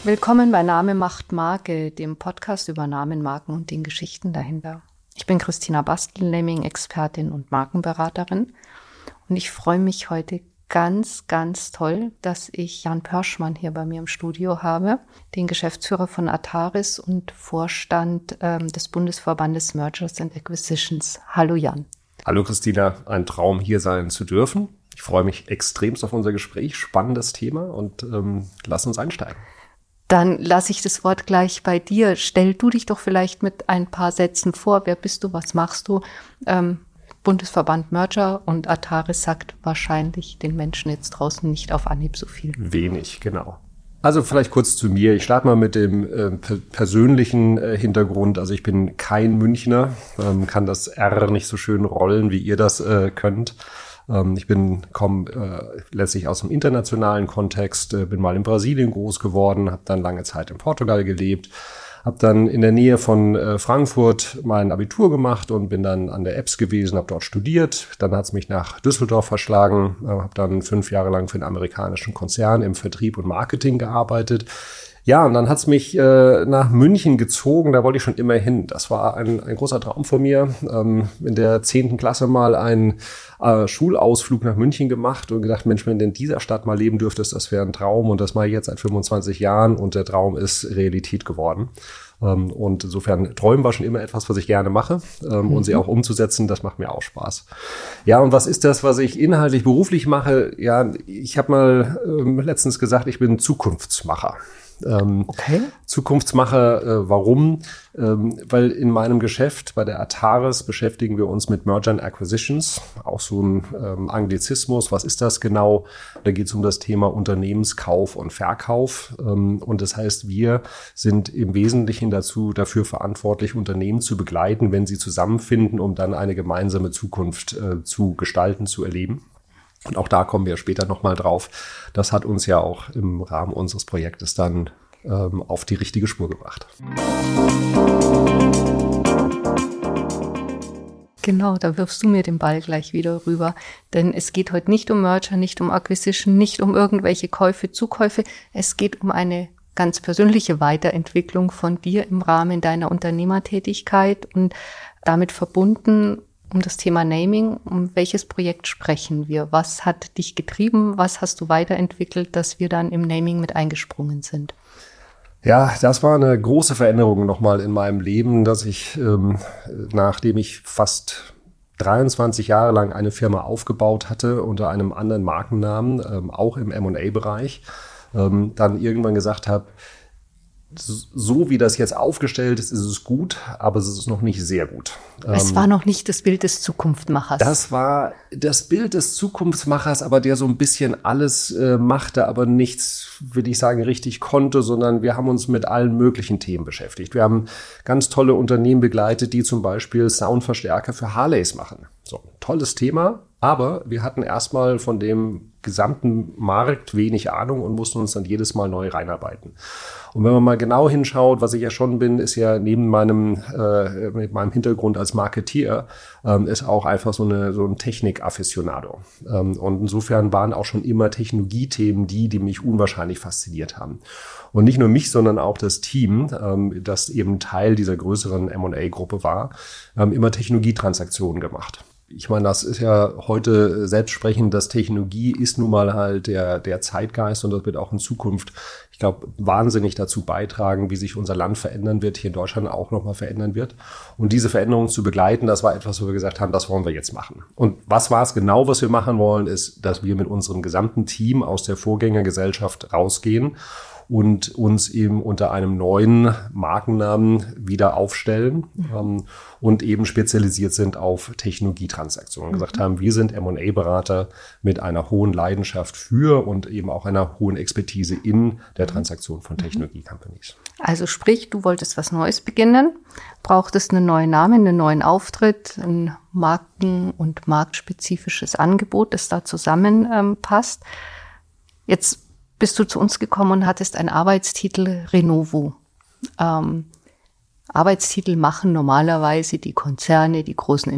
Willkommen bei Name macht Marke, dem Podcast über Namen, Marken und den Geschichten dahinter. Ich bin Christina Bastel, Naming-Expertin und Markenberaterin und ich freue mich heute ganz, ganz toll, dass ich Jan Pörschmann hier bei mir im Studio habe, den Geschäftsführer von Ataris und Vorstand des Bundesverbandes Mergers and Acquisitions. Hallo Jan. Hallo Christina, ein Traum hier sein zu dürfen. Ich freue mich extremst auf unser Gespräch, spannendes Thema und lass uns einsteigen. Dann lasse ich das Wort gleich bei dir. Stell du dich doch vielleicht mit ein paar Sätzen vor. Wer bist du? Was machst du? Bundesverband Merger und Ataris sagt wahrscheinlich den Menschen jetzt draußen nicht auf Anhieb so viel. Wenig, genau. Also vielleicht kurz zu mir. Ich starte mal mit dem persönlichen Hintergrund. Also ich bin kein Münchner, kann das R nicht so schön rollen, wie ihr das könnt. Ich komme letztlich aus dem internationalen Kontext, bin mal in Brasilien groß geworden, habe dann lange Zeit in Portugal gelebt, habe dann in der Nähe von Frankfurt mein Abitur gemacht und bin dann an der EBS gewesen, habe dort studiert. Dann hat es mich nach Düsseldorf verschlagen, habe dann 5 Jahre lang für einen amerikanischen Konzern im Vertrieb und Marketing gearbeitet. Ja, und dann hat's mich nach München gezogen, da wollte ich schon immer hin. Das war ein großer Traum von mir. In der 10. Klasse mal einen Schulausflug nach München gemacht und gedacht, Mensch, wenn du in dieser Stadt mal leben dürftest, das wäre ein Traum. Und das mache ich jetzt seit 25 Jahren und der Traum ist Realität geworden. Und insofern Träumen war schon immer etwas, was ich gerne mache. Und sie auch umzusetzen, das macht mir auch Spaß. Ja, und was ist das, was ich inhaltlich beruflich mache? Ja, ich habe mal letztens gesagt, ich bin Zukunftsmacher. Okay. Zukunftsmacher, warum? Weil in meinem Geschäft bei der Ataris beschäftigen wir uns mit Merger and Acquisitions, auch so ein Anglizismus. Was ist das genau? Da geht es um das Thema Unternehmenskauf und Verkauf. Und das heißt, wir sind im Wesentlichen dafür verantwortlich, Unternehmen zu begleiten, wenn sie zusammenfinden, um dann eine gemeinsame Zukunft zu gestalten, zu erleben. Und auch da kommen wir später nochmal drauf. Das hat uns ja auch im Rahmen unseres Projektes dann auf die richtige Spur gebracht. Genau, da wirfst du mir den Ball gleich wieder rüber. Denn es geht heute nicht um Merger, nicht um Acquisition, nicht um irgendwelche Käufe, Zukäufe. Es geht um eine ganz persönliche Weiterentwicklung von dir im Rahmen deiner Unternehmertätigkeit und damit verbunden um das Thema Naming. Um welches Projekt sprechen wir? Was hat dich getrieben? Was hast du weiterentwickelt, dass wir dann im Naming mit eingesprungen sind? Ja, das war eine große Veränderung nochmal in meinem Leben, dass ich, nachdem ich fast 23 Jahre lang eine Firma aufgebaut hatte unter einem anderen Markennamen, auch im M&A-Bereich, dann irgendwann gesagt habe, so wie das jetzt aufgestellt ist, ist es gut, aber es ist noch nicht sehr gut. Es war noch nicht das Bild des Zukunftsmachers. Das war das Bild des Zukunftsmachers, aber der so ein bisschen alles machte, aber nichts, würde ich sagen, richtig konnte, sondern wir haben uns mit allen möglichen Themen beschäftigt. Wir haben ganz tolle Unternehmen begleitet, die zum Beispiel Soundverstärker für Harleys machen. So, tolles Thema, aber wir hatten erstmal von dem gesamten Markt wenig Ahnung und mussten uns dann jedes Mal neu reinarbeiten. Und wenn man mal genau hinschaut, was ich ja schon bin, ist ja neben mit meinem Hintergrund als Marketeer, ist auch einfach so ein Technik-Afficionado. Und insofern waren auch schon immer Technologiethemen die mich unwahrscheinlich fasziniert haben. Und nicht nur mich, sondern auch das Team, das eben Teil dieser größeren M&A-Gruppe war, immer Technologietransaktionen gemacht. Ich meine, das ist ja heute selbstsprechend, dass Technologie ist nun mal halt der Zeitgeist und das wird auch in Zukunft, ich glaube, wahnsinnig dazu beitragen, wie sich unser Land verändern wird, hier in Deutschland auch nochmal verändern wird. Und diese Veränderung zu begleiten, das war etwas, wo wir gesagt haben, das wollen wir jetzt machen. Und was war es genau, was wir machen wollen, ist, dass wir mit unserem gesamten Team aus der Vorgängergesellschaft rausgehen und uns eben unter einem neuen Markennamen wieder aufstellen und eben spezialisiert sind auf Technologietransaktionen. Gesagt haben, wir sind M&A-Berater mit einer hohen Leidenschaft für und eben auch einer hohen Expertise in der Transaktion von Technologie-Companies. Also sprich, du wolltest was Neues beginnen, brauchtest einen neuen Namen, einen neuen Auftritt, ein marken- und marktspezifisches Angebot, das da zusammenpasst. Jetzt bist du zu uns gekommen und hattest einen Arbeitstitel Renovo. Arbeitstitel machen normalerweise die Konzerne, die großen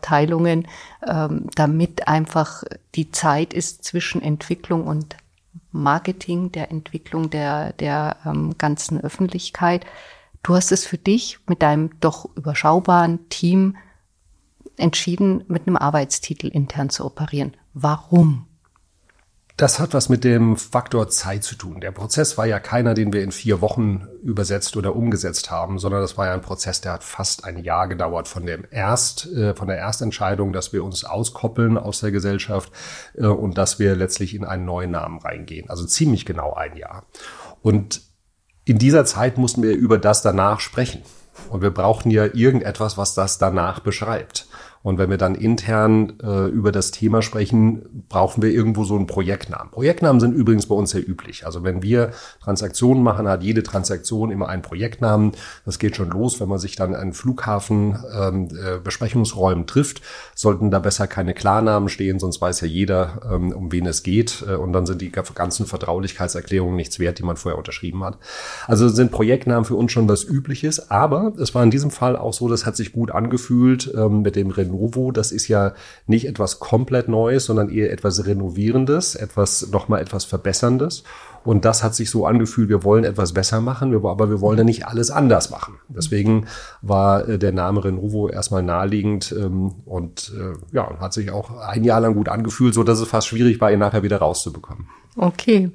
Entwicklungsabteilungen, damit einfach die Zeit ist zwischen Entwicklung und Marketing, der Entwicklung der ganzen Öffentlichkeit. Du hast es für dich mit deinem doch überschaubaren Team entschieden, mit einem Arbeitstitel intern zu operieren. Warum? Das hat was mit dem Faktor Zeit zu tun. Der Prozess war ja keiner, den wir in 4 Wochen übersetzt oder umgesetzt haben, sondern das war ja ein Prozess, der hat fast ein Jahr gedauert von der Erstentscheidung, dass wir uns auskoppeln aus der Gesellschaft und dass wir letztlich in einen neuen Namen reingehen. Also ziemlich genau ein Jahr. Und in dieser Zeit mussten wir über das danach sprechen. Und wir brauchten ja irgendetwas, was das danach beschreibt. Und wenn wir dann intern über das Thema sprechen, brauchen wir irgendwo so einen Projektnamen. Projektnamen sind übrigens bei uns sehr üblich. Also wenn wir Transaktionen machen, hat jede Transaktion immer einen Projektnamen. Das geht schon los, wenn man sich dann in Flughafen Besprechungsräumen trifft, sollten da besser keine Klarnamen stehen, sonst weiß ja jeder, um wen es geht. Und dann sind die ganzen Vertraulichkeitserklärungen nichts wert, die man vorher unterschrieben hat. Also sind Projektnamen für uns schon was Übliches. Aber es war in diesem Fall auch so, das hat sich gut angefühlt mit dem Renovo. Das ist ja nicht etwas komplett Neues, sondern eher etwas Renovierendes, nochmal etwas Verbesserndes. Und das hat sich so angefühlt, wir wollen etwas besser machen, aber wir wollen ja nicht alles anders machen. Deswegen war der Name Renovo erstmal naheliegend und hat sich auch ein Jahr lang gut angefühlt, so dass es fast schwierig war, ihn nachher wieder rauszubekommen. Okay.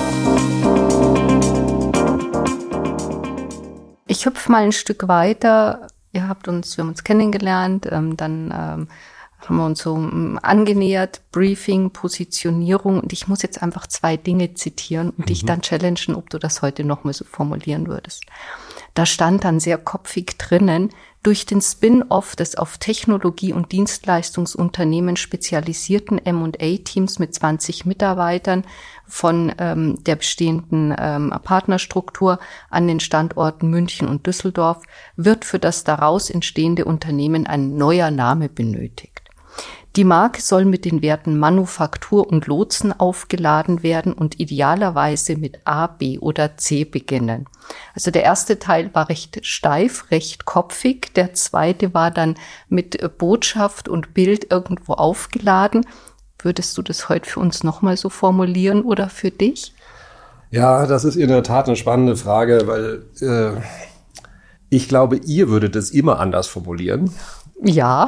Ich hüpfe mal ein Stück weiter. Wir haben uns kennengelernt, dann haben wir uns so angenähert, Briefing, Positionierung. Und ich muss jetzt einfach 2 Dinge zitieren und dich dann challengen, ob du das heute noch mal so formulieren würdest. Da stand dann sehr kopfig drinnen, durch den Spin-off des auf Technologie- und Dienstleistungsunternehmen spezialisierten M&A-Teams mit 20 Mitarbeitern von der bestehenden Partnerstruktur an den Standorten München und Düsseldorf wird für das daraus entstehende Unternehmen ein neuer Name benötigt. Die Marke soll mit den Werten Manufaktur und Lotsen aufgeladen werden und idealerweise mit A, B oder C beginnen. Also der erste Teil war recht steif, recht kopfig. Der zweite war dann mit Botschaft und Bild irgendwo aufgeladen. Würdest du das heute für uns nochmal so formulieren oder für dich? Ja, das ist in der Tat eine spannende Frage, weil ich glaube, ihr würdet es immer anders formulieren. Ja.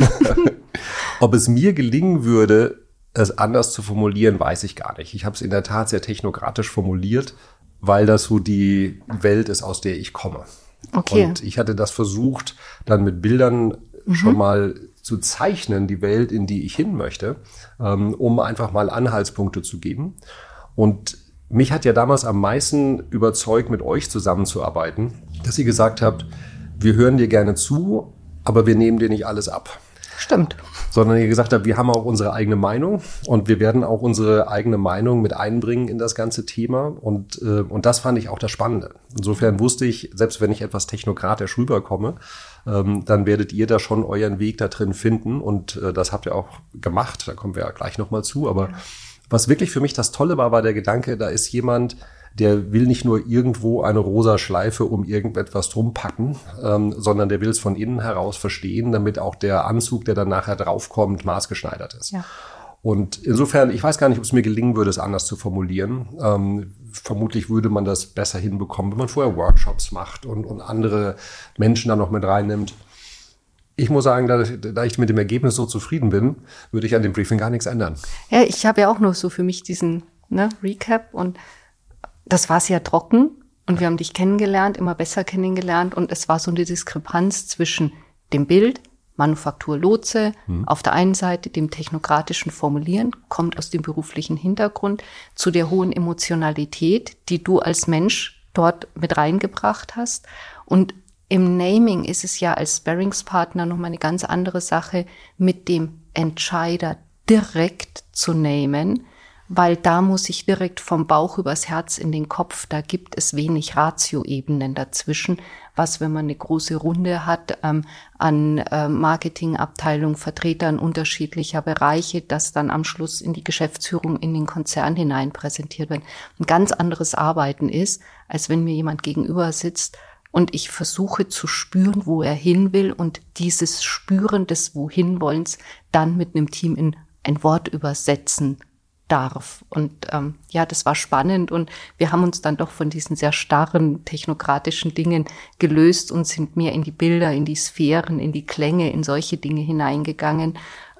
Ob es mir gelingen würde, es anders zu formulieren, weiß ich gar nicht. Ich habe es in der Tat sehr technokratisch formuliert, weil das so die Welt ist, aus der ich komme. Okay. Und ich hatte das versucht, dann mit Bildern schon mal zu zeichnen, die Welt, in die ich hin möchte, um einfach mal Anhaltspunkte zu geben. Und mich hat ja damals am meisten überzeugt, mit euch zusammenzuarbeiten, dass ihr gesagt habt, wir hören dir gerne zu, aber wir nehmen dir nicht alles ab. Stimmt. Sondern ihr gesagt habt, wir haben auch unsere eigene Meinung und wir werden auch unsere eigene Meinung mit einbringen in das ganze Thema. Und das fand ich auch das Spannende. Insofern wusste ich, selbst wenn ich etwas technokratisch rüberkomme, dann werdet ihr da schon euren Weg da drin finden. Und das habt ihr auch gemacht. Da kommen wir ja gleich nochmal zu. Aber was wirklich für mich das Tolle war der Gedanke, da ist jemand, der will nicht nur irgendwo eine rosa Schleife um irgendetwas drum packen, sondern der will es von innen heraus verstehen, damit auch der Anzug, der dann nachher draufkommt, maßgeschneidert ist. Ja. Und insofern, ich weiß gar nicht, ob es mir gelingen würde, es anders zu formulieren. Vermutlich würde man das besser hinbekommen, wenn man vorher Workshops macht und andere Menschen dann noch mit reinnimmt. Ich muss sagen, da ich mit dem Ergebnis so zufrieden bin, würde ich an dem Briefing gar nichts ändern. Ja, ich habe ja auch nur so für mich diesen Recap und das war sehr trocken und wir haben dich kennengelernt, immer besser kennengelernt und es war so eine Diskrepanz zwischen dem Bild, Manufaktur Lotse, auf der einen Seite dem technokratischen Formulieren, kommt aus dem beruflichen Hintergrund, zu der hohen Emotionalität, die du als Mensch dort mit reingebracht hast. Und im Naming ist es ja als Sparringspartner nochmal eine ganz andere Sache, mit dem Entscheider direkt zu namen, weil da muss ich direkt vom Bauch übers Herz in den Kopf, da gibt es wenig Ratio-Ebenen dazwischen, was, wenn man eine große Runde hat an Marketingabteilung, Vertretern unterschiedlicher Bereiche, das dann am Schluss in die Geschäftsführung, in den Konzern hinein präsentiert wird, ein ganz anderes Arbeiten ist, als wenn mir jemand gegenüber sitzt und ich versuche zu spüren, wo er hin will und dieses Spüren des Wohinwollens dann mit einem Team in ein Wort übersetzen darf. Und das war spannend und wir haben uns dann doch von diesen sehr starren technokratischen Dingen gelöst und sind mehr in die Bilder, in die Sphären, in die Klänge, in solche Dinge hineingegangen,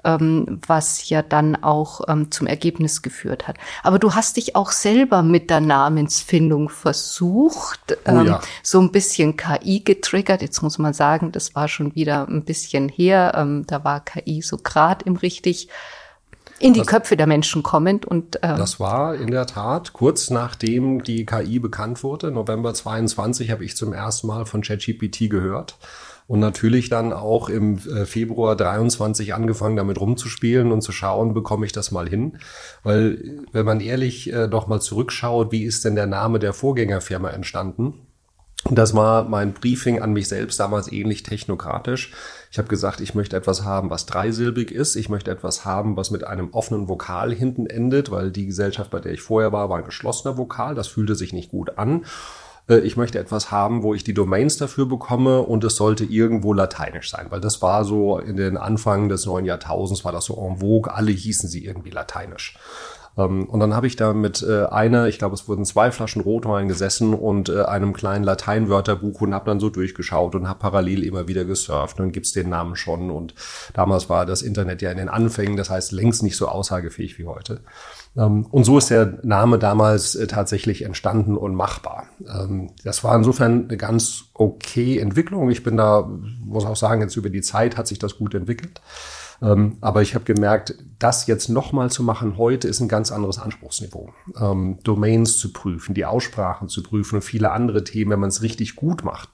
was ja dann auch zum Ergebnis geführt hat. Aber du hast dich auch selber mit der Namensfindung versucht, so ein bisschen KI getriggert. Jetzt muss man sagen, das war schon wieder ein bisschen her. Da war KI so gerade in die Köpfe der Menschen kommend. Und das war in der Tat kurz nachdem die KI bekannt wurde. November 22 habe ich zum ersten Mal von ChatGPT gehört. Und natürlich dann auch im Februar 23 angefangen, damit rumzuspielen und zu schauen, bekomme ich das mal hin. Weil, wenn man ehrlich doch mal zurückschaut, wie ist denn der Name der Vorgängerfirma entstanden? Das war mein Briefing an mich selbst damals ähnlich technokratisch. Ich habe gesagt, ich möchte etwas haben, was dreisilbig ist. Ich möchte etwas haben, was mit einem offenen Vokal hinten endet, weil die Gesellschaft, bei der ich vorher war ein geschlossener Vokal. Das fühlte sich nicht gut an. Ich möchte etwas haben, wo ich die Domains dafür bekomme und es sollte irgendwo lateinisch sein, weil das war so in den Anfang des neuen Jahrtausends, war das so en vogue, alle hießen sie irgendwie lateinisch. Und dann habe ich da mit ich glaube, es wurden 2 Flaschen Rotwein gesessen und einem kleinen Lateinwörterbuch und habe dann so durchgeschaut und habe parallel immer wieder gesurft. Und dann gibt's den Namen schon. Und damals war das Internet ja in den Anfängen, das heißt längst nicht so aussagefähig wie heute. Und so ist der Name damals tatsächlich entstanden und machbar. Das war insofern eine ganz okay Entwicklung. Ich bin da, muss auch sagen, jetzt über die Zeit hat sich das gut entwickelt. Aber ich habe gemerkt, das jetzt nochmal zu machen heute ist ein ganz anderes Anspruchsniveau. Domains zu prüfen, die Aussprachen zu prüfen und viele andere Themen, wenn man es richtig gut macht.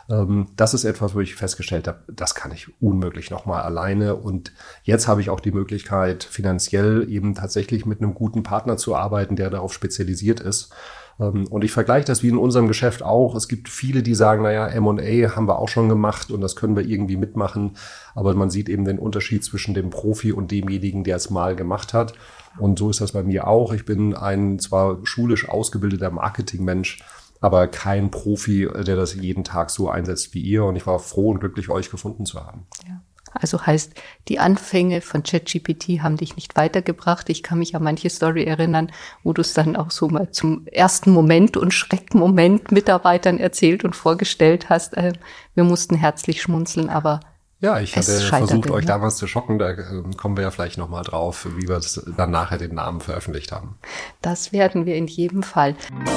Das ist etwas, wo ich festgestellt habe, das kann ich unmöglich nochmal alleine. Und jetzt habe ich auch die Möglichkeit, finanziell eben tatsächlich mit einem guten Partner zu arbeiten, der darauf spezialisiert ist. Und ich vergleiche das wie in unserem Geschäft auch. Es gibt viele, die sagen, naja, M&A haben wir auch schon gemacht und das können wir irgendwie mitmachen. Aber man sieht eben den Unterschied zwischen dem Profi und demjenigen, der es mal gemacht hat. Und so ist das bei mir auch. Ich bin ein zwar schulisch ausgebildeter Marketingmensch, aber kein Profi, der das jeden Tag so einsetzt wie ihr. Und ich war froh und glücklich, euch gefunden zu haben. Ja. Also heißt, die Anfänge von ChatGPT haben dich nicht weitergebracht. Ich kann mich an manche Story erinnern, wo du es dann auch so mal zum ersten Moment und Schreckmoment Mitarbeitern erzählt und vorgestellt hast. Wir mussten herzlich schmunzeln, aber ja, ich hatte versucht, euch damals zu schocken. Da kommen wir ja vielleicht nochmal drauf, wie wir dann nachher den Namen veröffentlicht haben. Das werden wir in jedem Fall.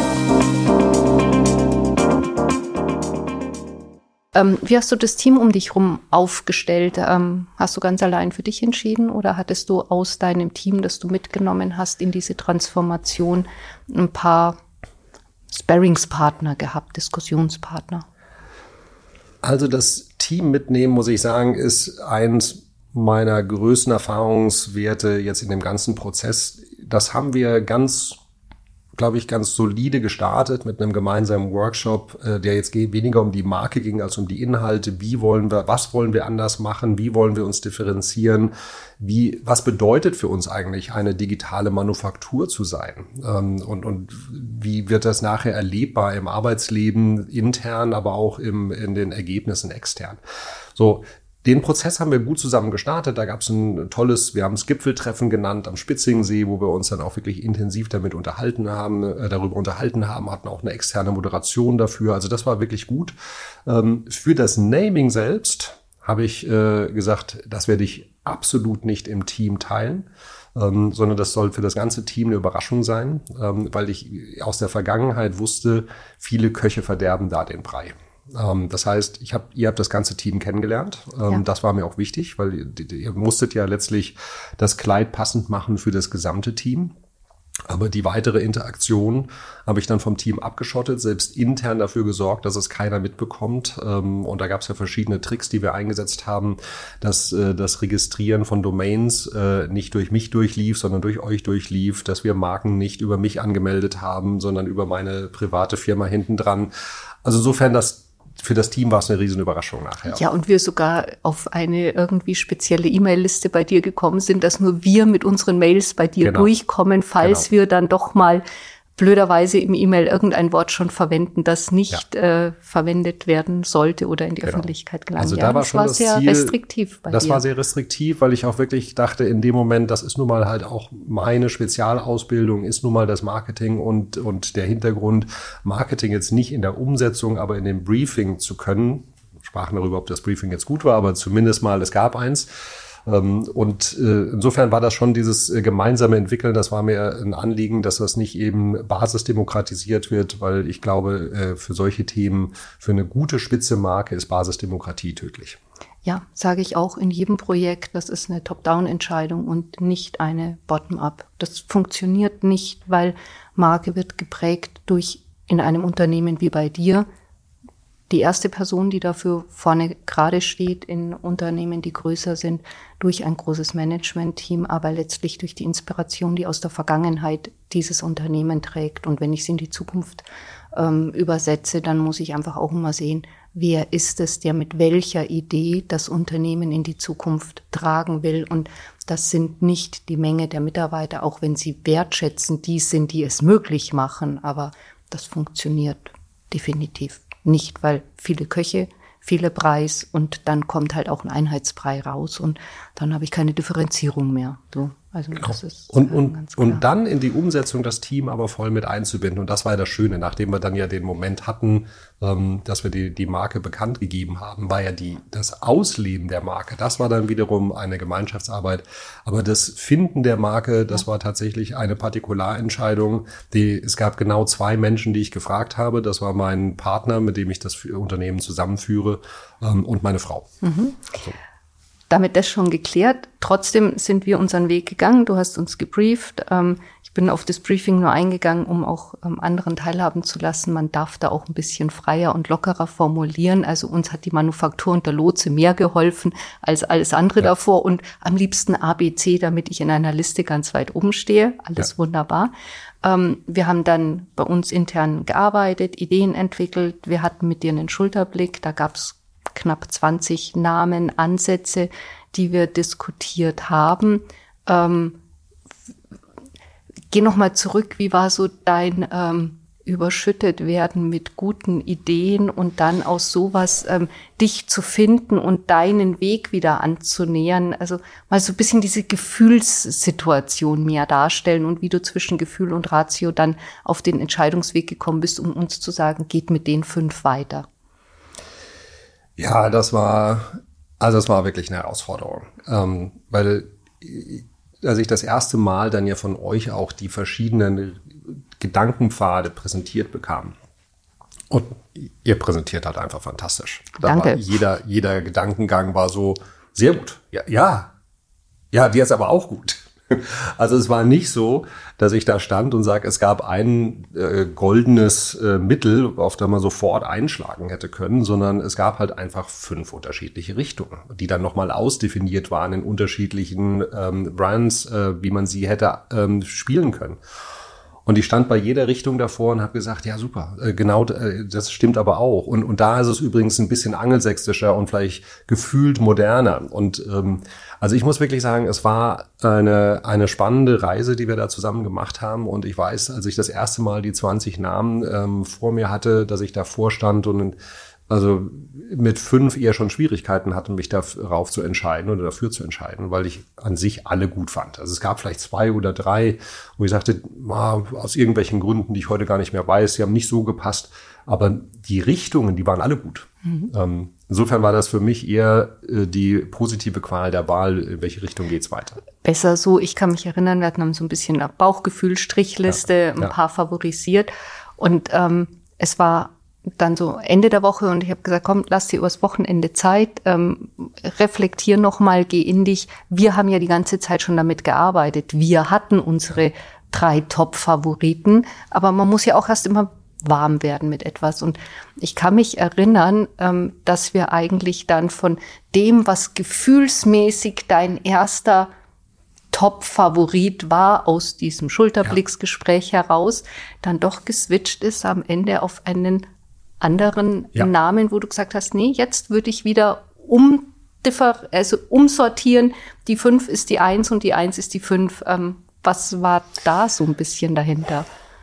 Wie hast du das Team um dich rum aufgestellt? Hast du ganz allein für dich entschieden oder hattest du aus deinem Team, das du mitgenommen hast in diese Transformation, ein paar Sparringspartner gehabt, Diskussionspartner? Also das Team mitnehmen, muss ich sagen, ist eins meiner größten Erfahrungswerte jetzt in dem ganzen Prozess. Das haben wir ganz solide gestartet mit einem gemeinsamen Workshop, der jetzt weniger um die Marke ging als um die Inhalte. Was wollen wir anders machen? Wie wollen wir uns differenzieren? Was bedeutet für uns eigentlich eine digitale Manufaktur zu sein? Und wie wird das nachher erlebbar im Arbeitsleben intern, aber auch in den Ergebnissen extern? So. Den Prozess haben wir gut zusammen gestartet. Da gab es wir haben es Gipfeltreffen genannt am Spitzingensee, wo wir uns dann auch wirklich intensiv darüber unterhalten haben, hatten auch eine externe Moderation dafür. Also das war wirklich gut. Für das Naming selbst habe ich gesagt, das werde ich absolut nicht im Team teilen, sondern das soll für das ganze Team eine Überraschung sein, weil ich aus der Vergangenheit wusste, viele Köche verderben da den Brei. Das heißt, ihr habt das ganze Team kennengelernt. Ja. Das war mir auch wichtig, weil ihr musstet ja letztlich das Kleid passend machen für das gesamte Team. Aber die weitere Interaktion habe ich dann vom Team abgeschottet, selbst intern dafür gesorgt, dass es keiner mitbekommt. Und da gab es ja verschiedene Tricks, die wir eingesetzt haben, dass das Registrieren von Domains nicht durch mich durchlief, sondern durch euch durchlief, dass wir Marken nicht über mich angemeldet haben, sondern über meine private Firma hinten dran. Also insofern für das Team war es eine riesen Überraschung nachher. Ja, und wir sogar auf eine irgendwie spezielle E-Mail-Liste bei dir gekommen sind, dass nur wir mit unseren Mails bei dir durchkommen, falls wir dann doch mal blöderweise im E-Mail irgendein Wort schon verwenden, das nicht verwendet werden sollte oder in die Öffentlichkeit gelangt. Also da war schon das sehr Ziel, restriktiv bei dir. Das war sehr restriktiv, weil ich auch wirklich dachte, in dem Moment, das ist nun mal halt auch meine Spezialausbildung, ist nun mal das Marketing und der Hintergrund, Marketing jetzt nicht in der Umsetzung, aber in dem Briefing zu können. Wir sprachen darüber, ob das Briefing jetzt gut war, aber zumindest mal, es gab eins. Und insofern war das schon dieses gemeinsame Entwickeln, das war mir ein Anliegen, dass das nicht eben basisdemokratisiert wird, weil ich glaube, für solche Themen, für eine gute Spitze-Marke ist Basisdemokratie tödlich. Ja, sage ich auch in jedem Projekt, das ist eine Top-Down-Entscheidung und nicht eine Bottom-up. Das funktioniert nicht, weil Marke wird geprägt durch, in einem Unternehmen wie bei dir, die erste Person, die dafür vorne gerade steht in Unternehmen, die größer sind, durch ein großes Management-Team, aber letztlich durch die Inspiration, die aus der Vergangenheit dieses Unternehmen trägt. Und wenn ich es in die Zukunft übersetze, dann muss ich einfach auch immer sehen, wer ist es, der mit welcher Idee das Unternehmen in die Zukunft tragen will. Und das sind nicht die Menge der Mitarbeiter, auch wenn sie wertschätzen, die sind, die es möglich machen. Aber das funktioniert definitiv nicht, weil viele Köche, viele Preis und dann kommt halt auch ein Einheitsbrei raus und dann habe ich keine Differenzierung mehr. So, also genau. Das ist und dann in die Umsetzung das Team aber voll mit einzubinden. Und das war ja das Schöne, nachdem wir dann ja den Moment hatten, dass wir die Marke bekannt gegeben haben, war ja das Ausleben der Marke. Das war dann wiederum eine Gemeinschaftsarbeit. Aber das Finden der Marke, das war tatsächlich eine Partikularentscheidung. Es gab genau 2 Menschen, die ich gefragt habe. Das war mein Partner, mit dem ich das Unternehmen zusammenführe, und meine Frau. Mhm. So. Damit das schon geklärt. Trotzdem sind wir unseren Weg gegangen. Du hast uns gebrieft. Ich bin auf das Briefing nur eingegangen, um auch anderen teilhaben zu lassen. Man darf da auch ein bisschen freier und lockerer formulieren. Also uns hat die Manufaktur und der Lotse mehr geholfen als alles andere davor. Und am liebsten ABC, damit ich in einer Liste ganz weit oben stehe. Alles wunderbar. Wir haben dann bei uns intern gearbeitet, Ideen entwickelt. Wir hatten mit dir einen Schulterblick. Da gab's knapp 20 Namen, Ansätze, die wir diskutiert haben. Geh noch mal zurück, wie war so dein überschüttet werden mit guten Ideen und dann aus sowas dich zu finden und deinen Weg wieder anzunähern? Also mal so ein bisschen diese Gefühlssituation mehr darstellen und wie du zwischen Gefühl und Ratio dann auf den Entscheidungsweg gekommen bist, um uns zu sagen, geht mit den 5 weiter. Ja, das war wirklich eine Herausforderung, weil als ich das erste Mal dann ja von euch auch die verschiedenen Gedankenpfade präsentiert bekam. Und ihr präsentiert halt einfach fantastisch. Danke. Jeder Gedankengang war so sehr gut. Ja, die ist aber auch gut. Also es war nicht so, dass ich da stand und sage, es gab ein goldenes Mittel, auf das man sofort einschlagen hätte können, sondern es gab halt einfach 5 unterschiedliche Richtungen, die dann nochmal ausdefiniert waren in unterschiedlichen Brands, wie man sie hätte spielen können. Und ich stand bei jeder Richtung davor und habe gesagt, ja super, genau, das stimmt aber auch. Und da ist es übrigens ein bisschen angelsächsischer und vielleicht gefühlt moderner. Und also ich muss wirklich sagen, es war eine spannende Reise, die wir da zusammen gemacht haben. Und ich weiß, als ich das erste Mal die 20 Namen vor mir hatte, dass ich davor stand und also mit 5 eher schon Schwierigkeiten hatte, mich darauf zu entscheiden oder dafür zu entscheiden, weil ich an sich alle gut fand. Also es gab vielleicht 2 oder 3, wo ich sagte, aus irgendwelchen Gründen, die ich heute gar nicht mehr weiß, die haben nicht so gepasst. Aber die Richtungen, die waren alle gut. Mhm. Insofern war das für mich eher die positive Qual der Wahl, in welche Richtung geht's weiter. Besser so, ich kann mich erinnern, wir hatten so ein bisschen nach Bauchgefühl, Strichliste, ein paar favorisiert. Und es war dann so Ende der Woche und ich habe gesagt, komm, lass dir übers Wochenende Zeit, reflektier nochmal, geh in dich. Wir haben ja die ganze Zeit schon damit gearbeitet. Wir hatten unsere 3 Top-Favoriten, aber man muss ja auch erst immer warm werden mit etwas. Und ich kann mich erinnern, dass wir eigentlich dann von dem, was gefühlsmäßig dein erster Top-Favorit war aus diesem Schulterblicksgespräch heraus, dann doch geswitcht ist am Ende auf einen anderen Namen, wo du gesagt hast, nee, jetzt würde ich wieder umsortieren. Die 5 ist die 1 und die 1 ist die 5. Was war da so ein bisschen dahinter?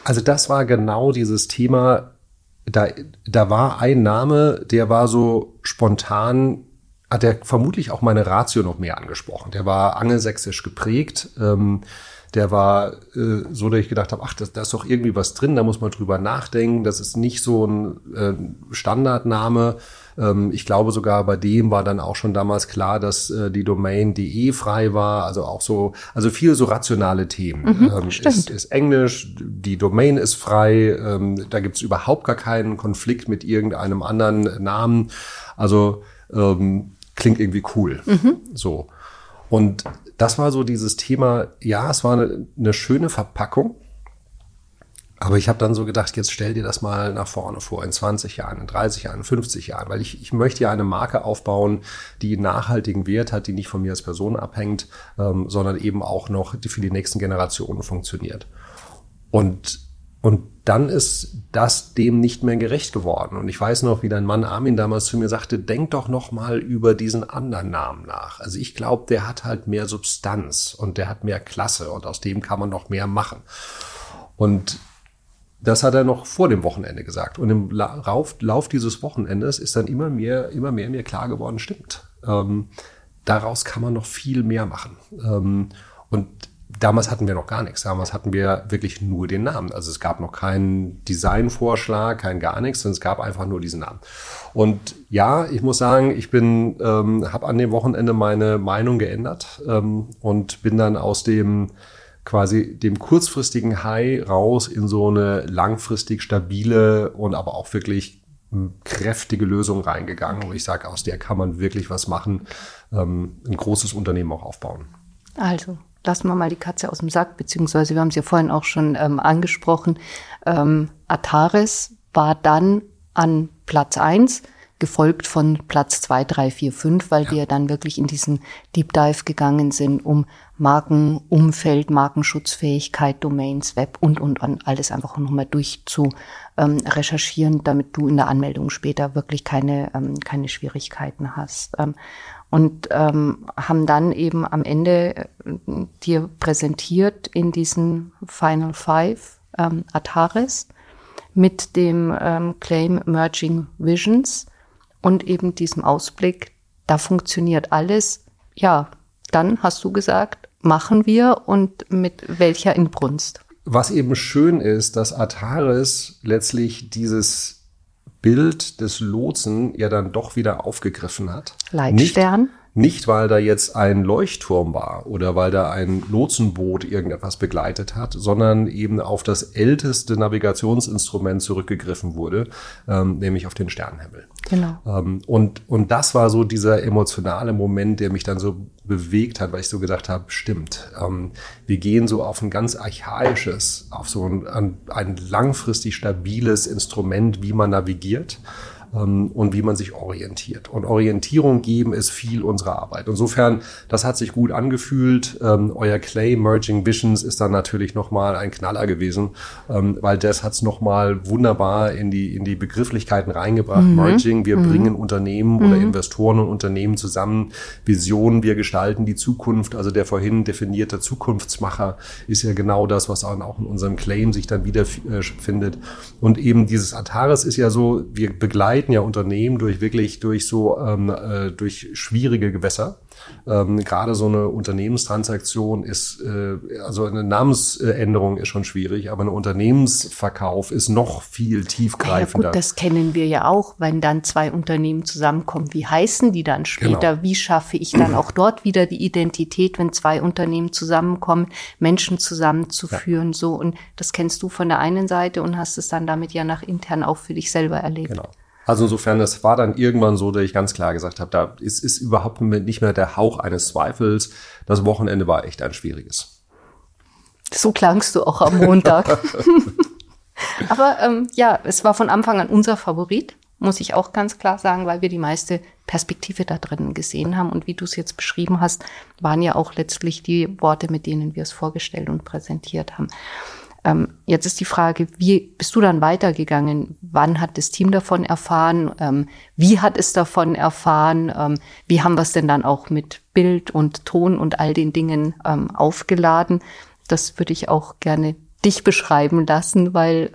Also das war genau dieses Thema, da war ein Name, der war so spontan, hat er vermutlich auch meine Ratio noch mehr angesprochen. Der war angelsächsisch geprägt, der war so, dass ich gedacht habe, ach, da ist doch irgendwie was drin, da muss man drüber nachdenken. Das ist nicht so ein Standardname. Ich glaube sogar bei dem war dann auch schon damals klar, dass die Domain .de frei war. Also auch so, also viele so rationale Themen. Ist Englisch, die Domain ist frei. Da gibt's überhaupt gar keinen Konflikt mit irgendeinem anderen Namen. Also klingt irgendwie cool. So. Und das war so dieses Thema, ja, es war eine schöne Verpackung, aber ich habe dann so gedacht, jetzt stell dir das mal nach vorne vor, in 20 Jahren, in 30 Jahren, in 50 Jahren, weil ich möchte ja eine Marke aufbauen, die einen nachhaltigen Wert hat, die nicht von mir als Person abhängt, sondern eben auch noch die für die nächsten Generationen funktioniert. Und dann ist das dem nicht mehr gerecht geworden. Und ich weiß noch, wie dein Mann Armin damals zu mir sagte, denk doch noch mal über diesen anderen Namen nach. Also ich glaube, der hat halt mehr Substanz und der hat mehr Klasse und aus dem kann man noch mehr machen. Das hat er noch vor dem Wochenende gesagt. Und im Lauf dieses Wochenendes ist dann immer mehr mir klar geworden, stimmt. Daraus kann man noch viel mehr machen. Und damals hatten wir noch gar nichts. Damals hatten wir wirklich nur den Namen. Also es gab noch keinen Designvorschlag, kein gar nichts, sondern es gab einfach nur diesen Namen. Und ja, ich muss sagen, ich habe an dem Wochenende meine Meinung geändert und bin dann aus dem kurzfristigen High raus in so eine langfristig stabile und aber auch wirklich kräftige Lösung reingegangen, wo ich sage, aus der kann man wirklich was machen, ein großes Unternehmen auch aufbauen. Also lassen wir mal die Katze aus dem Sack, beziehungsweise wir haben es ja vorhin auch schon angesprochen. Ataris war dann an Platz 1, gefolgt von Platz 2, 3, 4, 5, weil wir dann wirklich in diesen Deep Dive gegangen sind, um Markenumfeld, Markenschutzfähigkeit, Domains, Web und alles einfach nochmal recherchieren, damit du in der Anmeldung später wirklich keine Schwierigkeiten hast. Und haben dann eben am Ende dir präsentiert in diesen Final Five Ataris mit dem Claim Emerging Visions und eben diesem Ausblick, da funktioniert alles. Ja, dann hast du gesagt, machen wir und mit welcher Inbrunst. Was eben schön ist, dass Ataris letztlich dieses Bild des Lotsen ja dann doch wieder aufgegriffen hat. Leitstern. Nicht, weil da jetzt ein Leuchtturm war oder weil da ein Lotsenboot irgendetwas begleitet hat, sondern eben auf das älteste Navigationsinstrument zurückgegriffen wurde, nämlich auf den Sternenhimmel. Genau. Und das war so dieser emotionale Moment, der mich dann so bewegt hat, weil ich so gedacht habe, stimmt, wir gehen so auf ein ganz archaisches, auf so ein langfristig stabiles Instrument, wie man navigiert. Und wie man sich orientiert. Und Orientierung geben ist viel unserer Arbeit. Insofern, das hat sich gut angefühlt. Euer Claim Merging Visions ist dann natürlich nochmal ein Knaller gewesen, weil das hat es nochmal wunderbar in die Begrifflichkeiten reingebracht. Merging, wir bringen Unternehmen oder Investoren und Unternehmen zusammen. Visionen, wir gestalten die Zukunft. Also der vorhin definierte Zukunftsmacher ist ja genau das, was auch in unserem Claim sich dann wiederfindet. Und eben dieses Ataris ist ja so, wir begleiten ja Unternehmen durch schwierige Gewässer. Gerade so eine Unternehmenstransaktion ist, also eine Namensänderung ist schon schwierig, aber ein Unternehmensverkauf ist noch viel tiefgreifender. Ja gut, das kennen wir ja auch, wenn dann zwei Unternehmen zusammenkommen. Wie heißen die dann später? Genau. Wie schaffe ich dann auch dort wieder die Identität, wenn zwei Unternehmen zusammenkommen, Menschen zusammenzuführen, so. Und das kennst du von der einen Seite und hast es dann damit ja nach intern auch für dich selber erlebt. Genau. Also insofern, das war dann irgendwann so, dass ich ganz klar gesagt habe, da ist überhaupt nicht mehr der Hauch eines Zweifels. Das Wochenende war echt ein schwieriges. So klangst du auch am Montag. Aber ja, es war von Anfang an unser Favorit, muss ich auch ganz klar sagen, weil wir die meiste Perspektive da drin gesehen haben. Und wie du es jetzt beschrieben hast, waren ja auch letztlich die Worte, mit denen wir es vorgestellt und präsentiert haben. Jetzt ist die Frage, wie bist du dann weitergegangen? Wann hat das Team davon erfahren? Wie hat es davon erfahren? Wie haben wir es denn dann auch mit Bild und Ton und all den Dingen aufgeladen? Das würde ich auch gerne dich beschreiben lassen, weil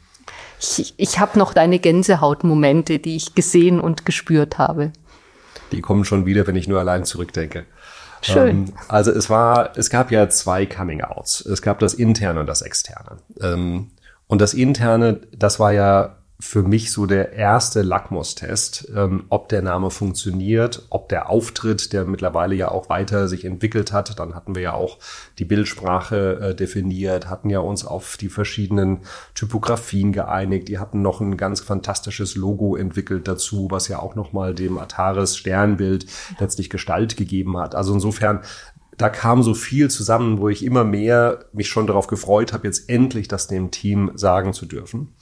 ich habe noch deine Gänsehautmomente, die ich gesehen und gespürt habe. Die kommen schon wieder, wenn ich nur allein zurückdenke. Schön. Also es gab ja 2 Coming-Outs. Es gab das Interne und das Externe. Und das Interne, das war ja für mich so der erste Lackmustest, ob der Name funktioniert, ob der Auftritt, der mittlerweile ja auch weiter sich entwickelt hat. Dann hatten wir ja auch die Bildsprache definiert, hatten ja uns auf die verschiedenen Typografien geeinigt. Die hatten noch ein ganz fantastisches Logo entwickelt dazu, was ja auch nochmal dem Ataris Sternbild letztlich Gestalt gegeben hat. Also insofern, da kam so viel zusammen, wo ich immer mehr mich schon darauf gefreut habe, jetzt endlich das dem Team sagen zu dürfen.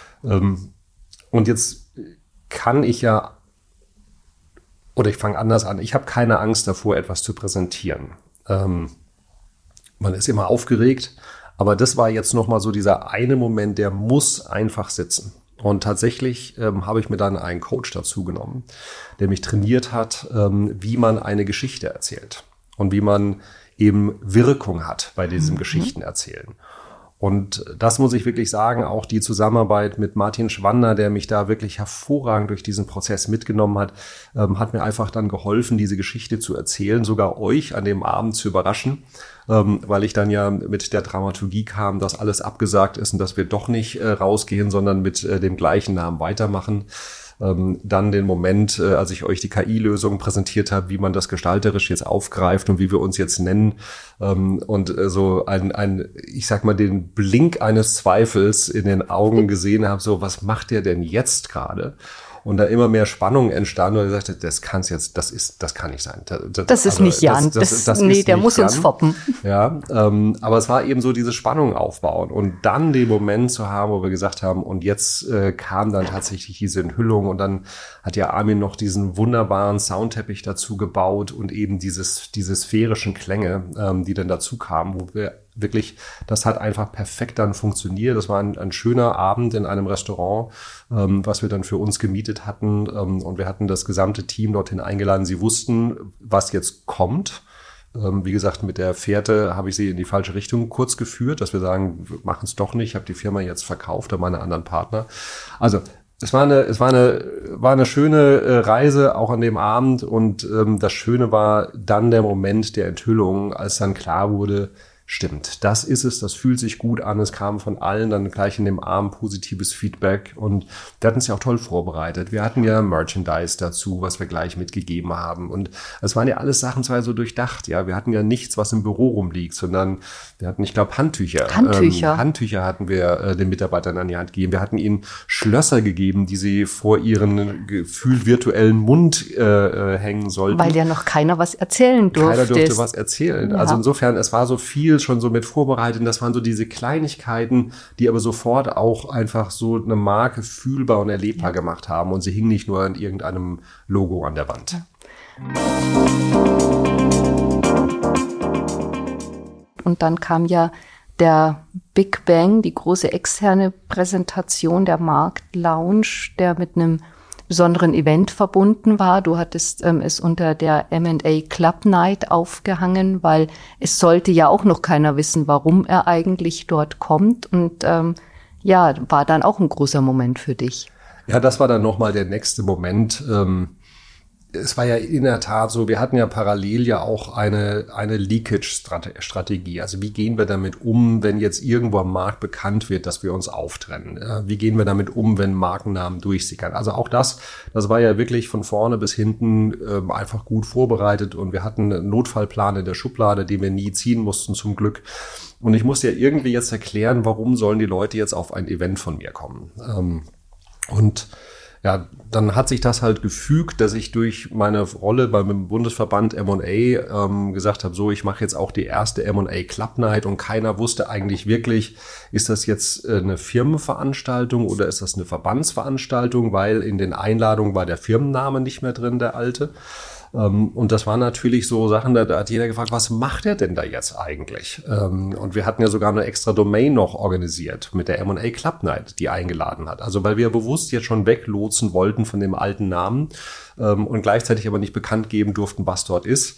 Und jetzt kann ich ja, oder ich fange anders an, ich habe keine Angst davor, etwas zu präsentieren. Man ist immer aufgeregt, aber das war jetzt nochmal so dieser eine Moment, der muss einfach sitzen. Und tatsächlich habe ich mir dann einen Coach dazu genommen, der mich trainiert hat, wie man eine Geschichte erzählt und wie man eben Wirkung hat bei diesem Geschichtenerzählen. Und das muss ich wirklich sagen, auch die Zusammenarbeit mit Martin Schwander, der mich da wirklich hervorragend durch diesen Prozess mitgenommen hat, hat mir einfach dann geholfen, diese Geschichte zu erzählen, sogar euch an dem Abend zu überraschen, weil ich dann ja mit der Dramaturgie kam, dass alles abgesagt ist und dass wir doch nicht rausgehen, sondern mit dem gleichen Namen weitermachen. Dann den Moment, als ich euch die KI-Lösung präsentiert habe, wie man das gestalterisch jetzt aufgreift und wie wir uns jetzt nennen, und so ich sag mal, den Blink eines Zweifels in den Augen gesehen habe, so, was macht der denn jetzt gerade? Und da immer mehr Spannung entstand, und er sagte, das kann nicht sein. Das ist nicht Jan. Nee, der muss uns foppen. Ja, aber es war eben so diese Spannung aufbauen und dann den Moment zu haben, wo wir gesagt haben, und jetzt kam dann tatsächlich diese Enthüllung, und dann hat ja Armin noch diesen wunderbaren Soundteppich dazu gebaut und eben diese sphärischen Klänge, die dann dazu kamen, wo wir wirklich, das hat einfach perfekt dann funktioniert. Das war ein schöner Abend in einem Restaurant, was wir dann für uns gemietet hatten. Und wir hatten das gesamte Team dorthin eingeladen. Sie wussten, was jetzt kommt. Wie gesagt, mit der Fährte habe ich sie in die falsche Richtung kurz geführt, dass wir sagen, wir machen es doch nicht. Ich habe die Firma jetzt verkauft an meine anderen Partner. Also es war eine schöne Reise auch an dem Abend. Und das Schöne war dann der Moment der Enthüllung, als dann klar wurde, stimmt, das ist es, das fühlt sich gut an, es kam von allen dann gleich in dem Abend positives Feedback, und wir hatten es ja auch toll vorbereitet. Wir hatten ja Merchandise dazu, was wir gleich mitgegeben haben, und es waren ja alles Sachen zwar so durchdacht, ja, wir hatten ja nichts, was im Büro rumliegt, sondern wir hatten, ich glaube, Handtücher hatten wir den Mitarbeitern an die Hand gegeben. Wir hatten ihnen Schlösser gegeben, die sie vor ihren gefühlt virtuellen Mund hängen sollten. Weil ja noch keiner was erzählen durfte. Keiner durfte was erzählen. Ja. Also insofern, es war so viel schon so mit vorbereitet. Das waren so diese Kleinigkeiten, die aber sofort auch einfach so eine Marke fühlbar und erlebbar gemacht haben. Und sie hing nicht nur an irgendeinem Logo an der Wand. Und dann kam ja der Big Bang, die große externe Präsentation, der Marktlaunch, der mit einem besonderen Event verbunden war. Du hattest es unter der M&A Club Night aufgehangen, weil es sollte ja auch noch keiner wissen, warum er eigentlich dort kommt. Und war dann auch ein großer Moment für dich. Ja, das war dann nochmal der nächste Moment. Es war ja in der Tat so, wir hatten ja parallel ja auch eine Leakage-Strategie. Also wie gehen wir damit um, wenn jetzt irgendwo am Markt bekannt wird, dass wir uns auftrennen? Wie gehen wir damit um, wenn Markennamen durchsickern? Also auch das war ja wirklich von vorne bis hinten einfach gut vorbereitet, und wir hatten einen Notfallplan in der Schublade, den wir nie ziehen mussten, zum Glück. Und ich musste ja irgendwie jetzt erklären, warum sollen die Leute jetzt auf ein Event von mir kommen? Und ja, dann hat sich das halt gefügt, dass ich durch meine Rolle beim Bundesverband M&A gesagt habe, so, ich mache jetzt auch die erste M&A Club Night, und keiner wusste eigentlich wirklich, ist das jetzt eine Firmenveranstaltung oder ist das eine Verbandsveranstaltung, weil in den Einladungen war der Firmenname nicht mehr drin, der alte. Und das waren natürlich so Sachen, da hat jeder gefragt, was macht er denn da jetzt eigentlich? Und wir hatten ja sogar eine extra Domain noch organisiert mit der M&A Club Night, die eingeladen hat. Also weil wir bewusst jetzt schon weglotsen wollten von dem alten Namen und gleichzeitig aber nicht bekannt geben durften, was dort ist.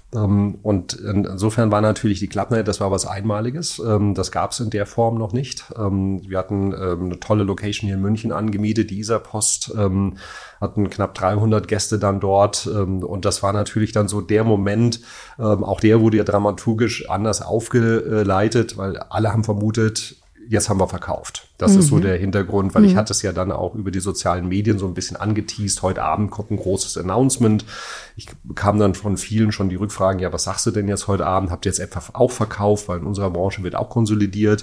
Und insofern war natürlich die Clubnight, das war was Einmaliges. Das gab es in der Form noch nicht. Wir hatten eine tolle Location hier in München angemietet, die Isarpost, hatten knapp 300 Gäste dann dort. Und das war natürlich dann so der Moment, auch der wurde ja dramaturgisch anders aufgeleitet, weil alle haben vermutet, jetzt haben wir verkauft. Das ist so der Hintergrund, weil ich hatte es ja dann auch über die sozialen Medien so ein bisschen angeteast. Heute Abend kommt ein großes Announcement. Ich bekam dann von vielen schon die Rückfragen, ja, was sagst du denn jetzt heute Abend? Habt ihr jetzt etwa auch verkauft? Weil in unserer Branche wird auch konsolidiert.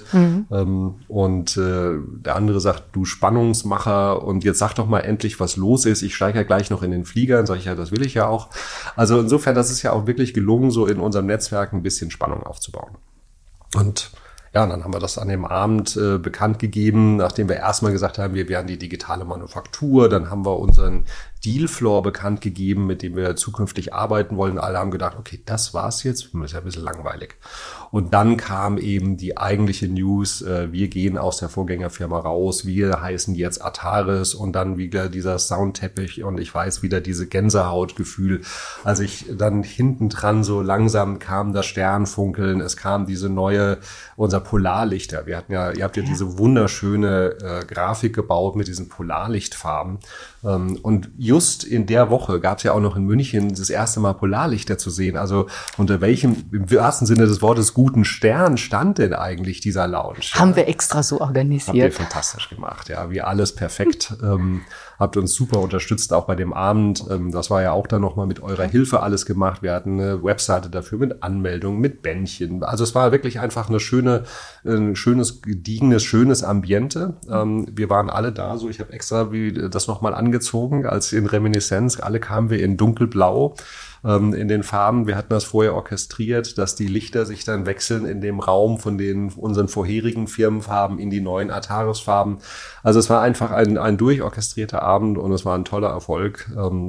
Und der andere sagt, du Spannungsmacher, und jetzt sag doch mal endlich, was los ist. Ich steige ja gleich noch in den Flieger. Dann sage ich, ja, das will ich ja auch. Also insofern, das ist ja auch wirklich gelungen, so in unserem Netzwerk ein bisschen Spannung aufzubauen. Und ja, dann haben wir das an dem Abend bekannt gegeben, nachdem wir erstmal gesagt haben, wir werden die digitale Manufaktur. Dann haben wir unseren Dealfloor bekannt gegeben, mit dem wir zukünftig arbeiten wollen. Alle haben gedacht, okay, das war's jetzt. Das ist ja ein bisschen langweilig. Und dann kam eben die eigentliche News, wir gehen aus der Vorgängerfirma raus, wir heißen jetzt Ataris, und dann wieder dieser Soundteppich und ich weiß wieder diese Gänsehautgefühl. Als ich dann hinten dran so langsam kam das Sternfunkeln, es kam diese neue, unser Polarlichter. Wir hatten ja, ihr habt ja diese wunderschöne Grafik gebaut mit diesen Polarlichtfarben. Und just in der Woche gab es ja auch noch in München das erste Mal Polarlichter zu sehen. Also unter welchem, im wahrsten Sinne des Wortes, guten Stern stand denn eigentlich dieser Lounge? Haben wir extra so organisiert. Habt ihr fantastisch gemacht, ja, wie alles perfekt. Habt uns super unterstützt, auch bei dem Abend. Das war ja auch dann nochmal mit eurer Hilfe alles gemacht. Wir hatten eine Webseite dafür mit Anmeldungen, mit Bändchen. Also es war wirklich einfach ein schönes, gediegenes, schönes Ambiente. Wir waren alle da, so ich habe extra das nochmal angezogen, als in Reminiszenz. Alle kamen wir in dunkelblau in den Farben. Wir hatten das vorher orchestriert, dass die Lichter sich dann wechseln in dem Raum von unseren vorherigen Firmenfarben in die neuen Ataris-Farben. Also es war einfach ein durchorchestrierter Abend und es war ein toller Erfolg.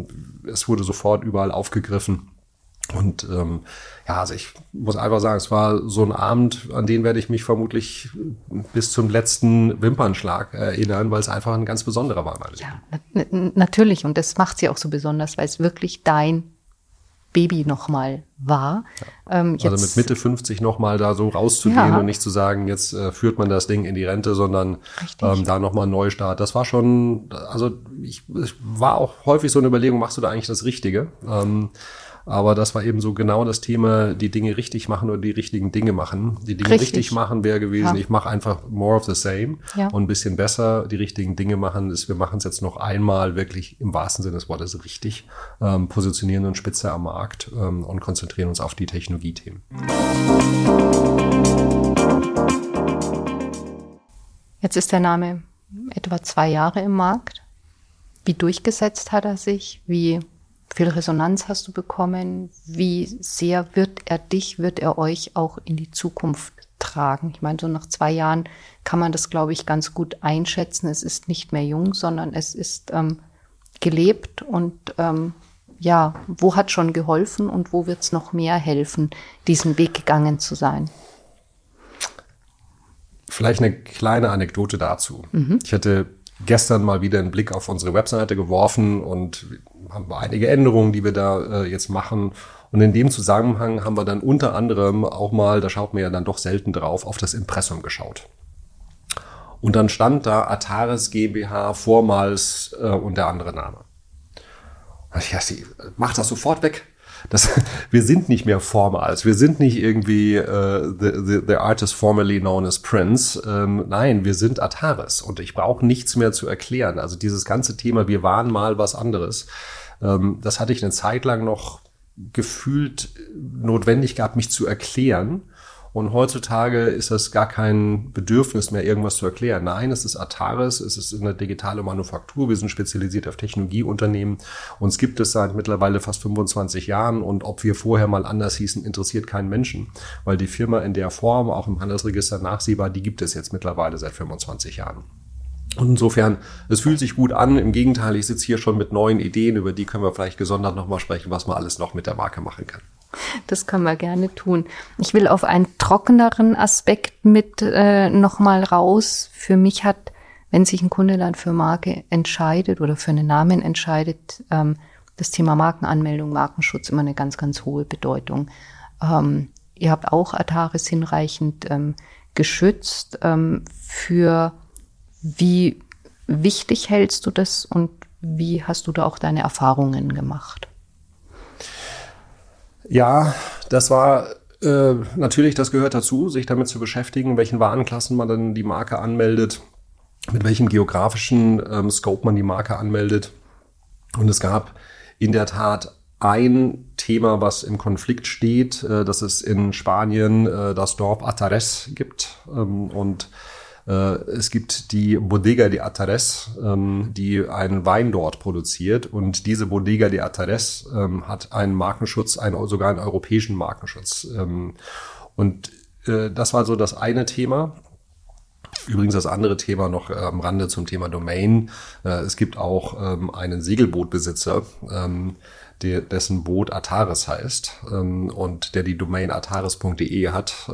Es wurde sofort überall aufgegriffen. Und ja, also ich muss einfach sagen, es war so ein Abend, an den werde ich mich vermutlich bis zum letzten Wimpernschlag erinnern, weil es einfach ein ganz besonderer war. Ja, natürlich. Und das macht sie auch so besonders, weil es wirklich dein Baby nochmal war. Ja. Also mit Mitte 50 nochmal da so rauszugehen und nicht zu sagen, jetzt führt man das Ding in die Rente, sondern da nochmal einen Neustart. Das war schon, also ich war auch häufig so eine Überlegung, machst du da eigentlich das Richtige? Aber das war eben so genau das Thema, die Dinge richtig machen oder die richtigen Dinge machen. Die Dinge richtig machen wäre gewesen, ich mache einfach more of the same und ein bisschen besser die richtigen Dinge machen. Wir machen es jetzt noch einmal wirklich im wahrsten Sinne des Wortes richtig, positionieren uns spitze am Markt und konzentrieren uns auf die Technologiethemen. Jetzt ist der Name etwa 2 Jahre im Markt. Wie durchgesetzt hat er sich? Wie viel Resonanz hast du bekommen? Wie sehr wird er euch auch in die Zukunft tragen? Ich meine, so nach 2 Jahren kann man das, glaube ich, ganz gut einschätzen. Es ist nicht mehr jung, sondern es ist gelebt. Und wo hat schon geholfen und wo wird es noch mehr helfen, diesen Weg gegangen zu sein? Vielleicht eine kleine Anekdote dazu. Ich hatte gestern mal wieder einen Blick auf unsere Webseite geworfen und haben einige Änderungen, die wir da jetzt machen. Und in dem Zusammenhang haben wir dann unter anderem auch mal, da schaut man ja dann doch selten drauf, auf das Impressum geschaut. Und dann stand da Ataris GmbH, vormals und der andere Name. Und ich dachte, mach das sofort weg. Wir sind nicht mehr vormals, wir sind nicht irgendwie the artist formerly known as Prince. Nein, wir sind Ataris und ich brauche nichts mehr zu erklären. Also dieses ganze Thema, wir waren mal was anderes, das hatte ich eine Zeit lang noch gefühlt notwendig gehabt, mich zu erklären. Und heutzutage ist das gar kein Bedürfnis mehr, irgendwas zu erklären. Nein, es ist Ataris, es ist eine digitale Manufaktur. Wir sind spezialisiert auf Technologieunternehmen. Uns gibt es seit mittlerweile fast 25 Jahren. Und ob wir vorher mal anders hießen, interessiert keinen Menschen. Weil die Firma in der Form, auch im Handelsregister nachsehbar, die gibt es jetzt mittlerweile seit 25 Jahren. Und insofern, es fühlt sich gut an. Im Gegenteil, ich sitze hier schon mit neuen Ideen. Über die können wir vielleicht gesondert nochmal sprechen, was man alles noch mit der Marke machen kann. Das können wir gerne tun. Ich will auf einen trockeneren Aspekt mit nochmal raus. Für mich hat, wenn sich ein Kunde dann für Marke entscheidet oder für einen Namen entscheidet, das Thema Markenanmeldung, Markenschutz immer eine ganz, ganz hohe Bedeutung. Ihr habt auch Ataris hinreichend geschützt. Für wie wichtig hältst du das und wie hast du da auch deine Erfahrungen gemacht? Ja, das war natürlich, das gehört dazu, sich damit zu beschäftigen, welchen Warenklassen man dann die Marke anmeldet, mit welchem geografischen Scope man die Marke anmeldet. Und es gab in der Tat ein Thema, was im Konflikt steht, dass es in Spanien das Dorf Atares gibt. Und es gibt die Bodega de Atares, die einen Wein dort produziert. Und diese Bodega de Atares hat einen Markenschutz, sogar einen europäischen Markenschutz. Und das war so das eine Thema. Übrigens das andere Thema noch am Rande zum Thema Domain. Es gibt auch einen Segelbootbesitzer, dessen Boot Ataris heißt und der die Domain ataris.de hat.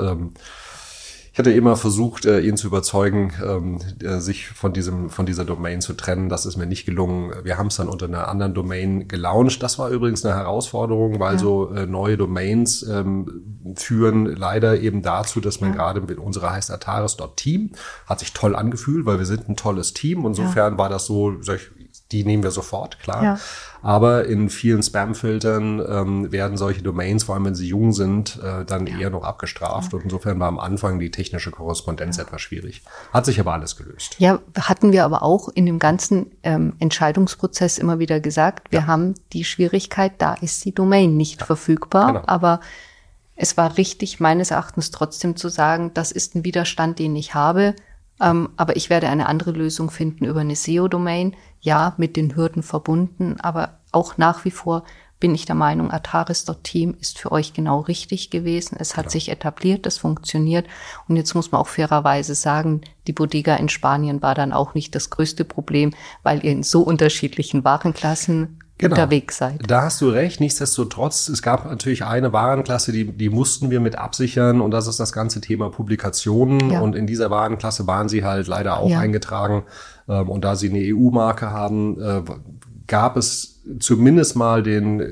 Ich hatte immer versucht, ihn zu überzeugen, sich von dieser Domain zu trennen. Das ist mir nicht gelungen. Wir haben es dann unter einer anderen Domain gelauncht. Das war übrigens eine Herausforderung, weil so neue Domains führen leider eben dazu, dass man gerade mit unserer heißt ataris.team, hat sich toll angefühlt, weil wir sind ein tolles Team. Insofern war das so, die nehmen wir sofort, klar. Ja. Aber in vielen Spam-Filtern werden solche Domains, vor allem wenn sie jung sind, dann eher noch abgestraft. Und insofern war am Anfang die technische Korrespondenz etwas schwierig. Hat sich aber alles gelöst. Ja, hatten wir aber auch in dem ganzen Entscheidungsprozess immer wieder gesagt, wir haben die Schwierigkeit, da ist die Domain nicht verfügbar. Genau. Aber es war richtig, meines Erachtens trotzdem zu sagen, das ist ein Widerstand, den ich habe. Aber ich werde eine andere Lösung finden über eine SEO-Domain. Ja, mit den Hürden verbunden, aber auch nach wie vor bin ich der Meinung, ataris.team ist für euch genau richtig gewesen. Es hat sich etabliert, das funktioniert. Und jetzt muss man auch fairerweise sagen, die Bodega in Spanien war dann auch nicht das größte Problem, weil ihr in so unterschiedlichen Warenklassen unterwegs seid. Da hast du recht. Nichtsdestotrotz, es gab natürlich eine Warenklasse, die mussten wir mit absichern. Und das ist das ganze Thema Publikationen. Ja. Und in dieser Warenklasse waren sie halt leider auch eingetragen. Und da sie eine EU-Marke haben, gab es zumindest mal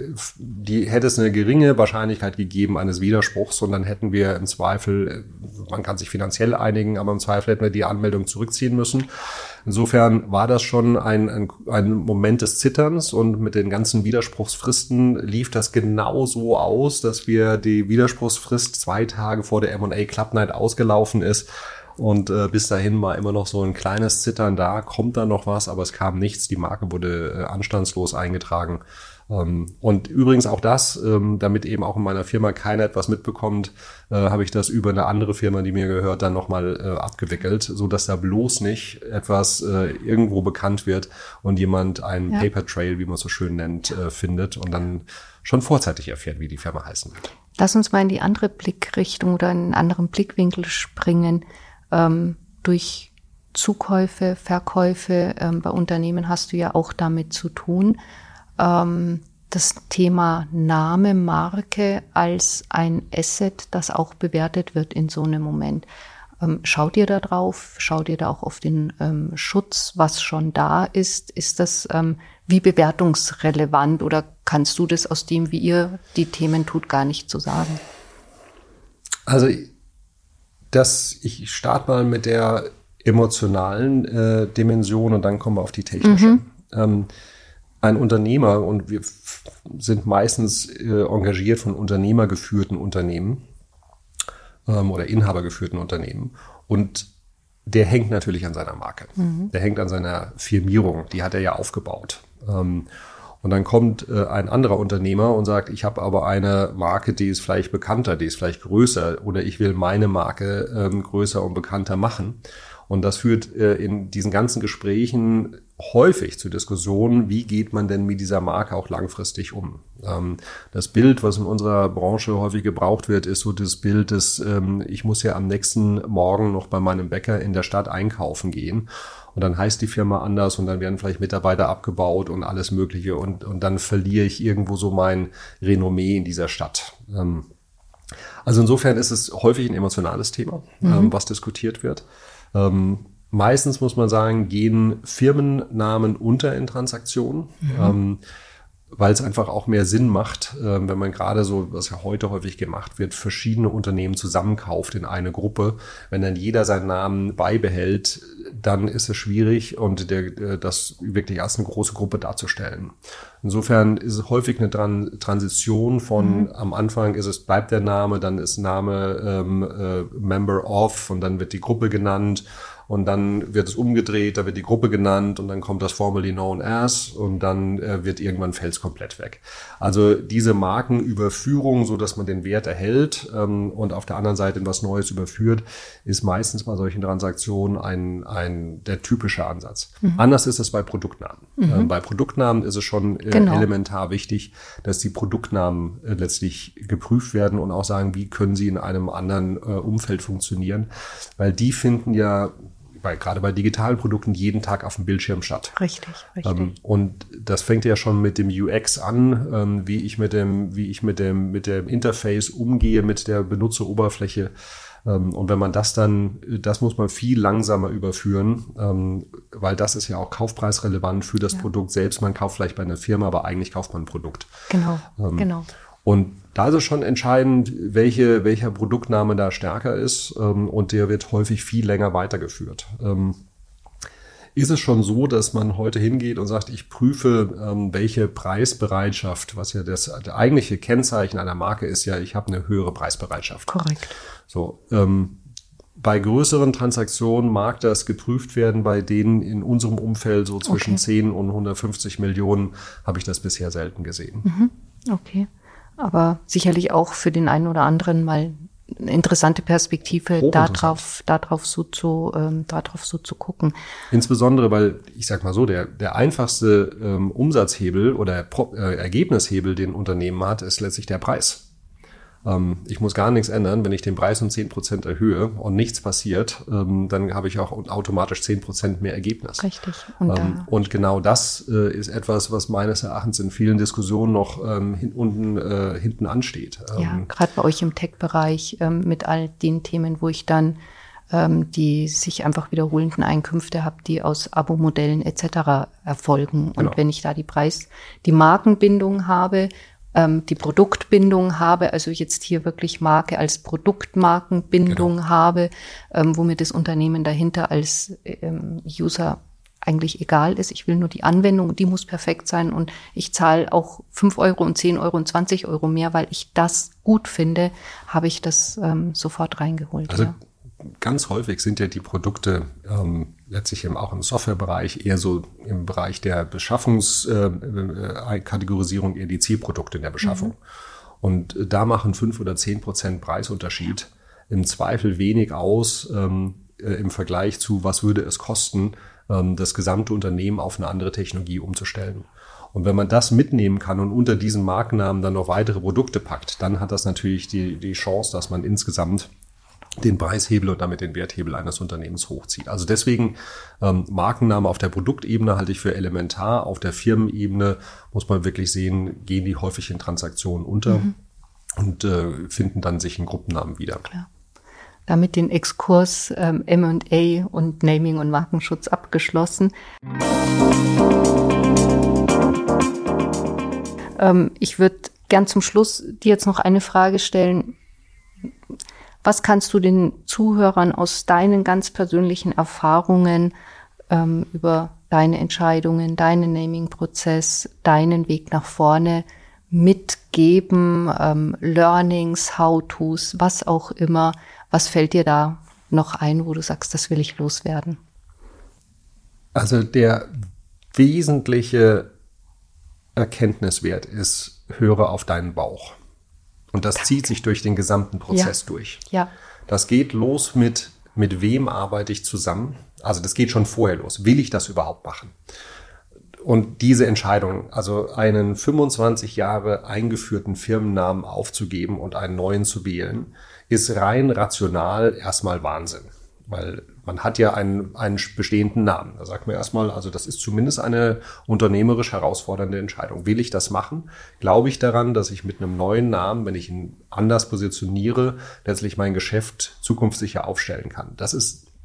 hätte es eine geringe Wahrscheinlichkeit gegeben eines Widerspruchs. Und dann hätten wir im Zweifel, man kann sich finanziell einigen, aber im Zweifel hätten wir die Anmeldung zurückziehen müssen. Insofern war das schon ein Moment des Zitterns und mit den ganzen Widerspruchsfristen lief das genau so aus, dass wir die Widerspruchsfrist 2 Tage vor der M&A Club Night ausgelaufen ist und bis dahin war immer noch so ein kleines Zittern da, kommt da noch was, aber es kam nichts, die Marke wurde anstandslos eingetragen. Und übrigens auch das, damit eben auch in meiner Firma keiner etwas mitbekommt, habe ich das über eine andere Firma, die mir gehört, dann nochmal abgewickelt, so dass da bloß nicht etwas irgendwo bekannt wird und jemand einen Paper Trail, wie man es so schön nennt, findet und dann schon vorzeitig erfährt, wie die Firma heißen wird. Lass uns mal in die andere Blickrichtung oder in einen anderen Blickwinkel springen. Durch Zukäufe, Verkäufe bei Unternehmen hast du ja auch damit zu tun. Das Thema Name, Marke als ein Asset, das auch bewertet wird in so einem Moment. Schaut ihr da drauf? Schaut ihr da auch auf den Schutz, was schon da ist? Ist das wie bewertungsrelevant oder kannst du das aus dem, wie ihr die Themen tut, gar nicht so sagen? Also ich starte mal mit der emotionalen Dimension und dann kommen wir auf die technische. Ein Unternehmer, und wir sind meistens engagiert von unternehmergeführten Unternehmen oder inhabergeführten Unternehmen und der hängt natürlich an seiner Marke. Der hängt an seiner Firmierung, die hat er ja aufgebaut. Und dann kommt ein anderer Unternehmer und sagt, ich habe aber eine Marke, die ist vielleicht bekannter, die ist vielleicht größer oder ich will meine Marke größer und bekannter machen. Und das führt in diesen ganzen Gesprächen häufig zu Diskussionen, wie geht man denn mit dieser Marke auch langfristig um? Das Bild, was in unserer Branche häufig gebraucht wird, ist so das Bild des, ich muss ja am nächsten Morgen noch bei meinem Bäcker in der Stadt einkaufen gehen. Und dann heißt die Firma anders und dann werden vielleicht Mitarbeiter abgebaut und alles Mögliche. Und dann verliere ich irgendwo so mein Renommee in dieser Stadt. Also insofern ist es häufig ein emotionales Thema, was diskutiert wird. Meistens muss man sagen, gehen Firmennamen unter in Transaktionen. weil es einfach auch mehr Sinn macht, wenn man gerade so, was ja heute häufig gemacht wird, verschiedene Unternehmen zusammenkauft in eine Gruppe. Wenn dann jeder seinen Namen beibehält, dann ist es schwierig und das wirklich als eine große Gruppe darzustellen. Insofern ist es häufig eine Transition von am Anfang bleibt der Name, dann ist Name Member of und dann wird die Gruppe genannt. Und dann wird es umgedreht, da wird die Gruppe genannt und dann kommt das formerly known as und dann fällt es komplett weg. Also diese Markenüberführung, so dass man den Wert erhält und auf der anderen Seite in was Neues überführt, ist meistens bei solchen Transaktionen der typische Ansatz. Anders ist es bei Produktnamen. Bei Produktnamen ist es schon elementar wichtig, dass die Produktnamen letztlich geprüft werden und auch sagen, wie können sie in einem anderen Umfeld funktionieren, weil die finden ja gerade bei digitalen Produkten jeden Tag auf dem Bildschirm statt. Richtig. Und das fängt ja schon mit dem UX an, wie ich mit dem Interface umgehe, mit der Benutzeroberfläche. Und wenn man das muss man viel langsamer überführen, weil das ist ja auch kaufpreisrelevant für das Produkt selbst. Man kauft vielleicht bei einer Firma, aber eigentlich kauft man ein Produkt. Genau. Und da ist es schon entscheidend, welcher Produktname da stärker ist, und der wird häufig viel länger weitergeführt. Ist es schon so, dass man heute hingeht und sagt, ich prüfe, welche Preisbereitschaft, was ja das eigentliche Kennzeichen einer Marke ist, ja, ich habe eine höhere Preisbereitschaft. Korrekt. So, bei größeren Transaktionen mag das geprüft werden, bei denen in unserem Umfeld so zwischen 10 und 150 Millionen habe ich das bisher selten gesehen. Okay. Aber sicherlich auch für den einen oder anderen mal eine interessante Perspektive, darauf so zu gucken. Insbesondere, weil, ich sag mal so, der einfachste Umsatzhebel oder Ergebnishebel, den ein Unternehmen hat, ist letztlich der Preis. Ich muss gar nichts ändern. Wenn ich den Preis um 10% erhöhe und nichts passiert, dann habe ich auch automatisch 10% mehr Ergebnis. Richtig. Und genau das ist etwas, was meines Erachtens in vielen Diskussionen noch hinten ansteht. Ja, gerade bei euch im Tech-Bereich mit all den Themen, wo ich dann die sich einfach wiederholenden Einkünfte habe, die aus Abo-Modellen etc. erfolgen. Und wenn ich da die Markenbindung habe, die Produktbindung habe, also jetzt hier wirklich Marke als Produktmarkenbindung habe, wo mir das Unternehmen dahinter als User eigentlich egal ist. Ich will nur die Anwendung, die muss perfekt sein und ich zahle auch 5 Euro und 10 Euro und 20 Euro mehr, weil ich das gut finde, habe ich das sofort reingeholt. Also ganz häufig sind ja die Produkte letztlich auch im Softwarebereich eher so im Bereich der Beschaffungskategorisierung eher die Zielprodukte in der Beschaffung. Und da machen 5 oder 10% Preisunterschied im Zweifel wenig aus im Vergleich zu, was würde es kosten, das gesamte Unternehmen auf eine andere Technologie umzustellen. Und wenn man das mitnehmen kann und unter diesen Markennamen dann noch weitere Produkte packt, dann hat das natürlich die Chance, dass man insgesamt den Preishebel und damit den Werthebel eines Unternehmens hochzieht. Also deswegen Markenname auf der Produktebene halte ich für elementar. Auf der Firmenebene muss man wirklich sehen, gehen die häufig in Transaktionen unter und finden dann sich in Gruppennamen wieder. Klar. Damit den Exkurs M&A und Naming und Markenschutz abgeschlossen. Ich würde gern zum Schluss dir jetzt noch eine Frage stellen. Was kannst du den Zuhörern aus deinen ganz persönlichen Erfahrungen über deine Entscheidungen, deinen Naming-Prozess, deinen Weg nach vorne mitgeben, Learnings, How-Tos, was auch immer? Was fällt dir da noch ein, wo du sagst, das will ich loswerden? Also der wesentliche Erkenntniswert ist, höre auf deinen Bauch. Und das zieht sich durch den gesamten Prozess durch. Ja. Das geht los mit wem arbeite ich zusammen? Also das geht schon vorher los. Will ich das überhaupt machen? Und diese Entscheidung, also einen 25 Jahre eingeführten Firmennamen aufzugeben und einen neuen zu wählen, ist rein rational erstmal Wahnsinn. Weil man hat ja einen bestehenden Namen. Da sagt man erstmal, also das ist zumindest eine unternehmerisch herausfordernde Entscheidung. Will ich das machen? Glaube ich daran, dass ich mit einem neuen Namen, wenn ich ihn anders positioniere, letztlich mein Geschäft zukunftssicher aufstellen kann? Das ist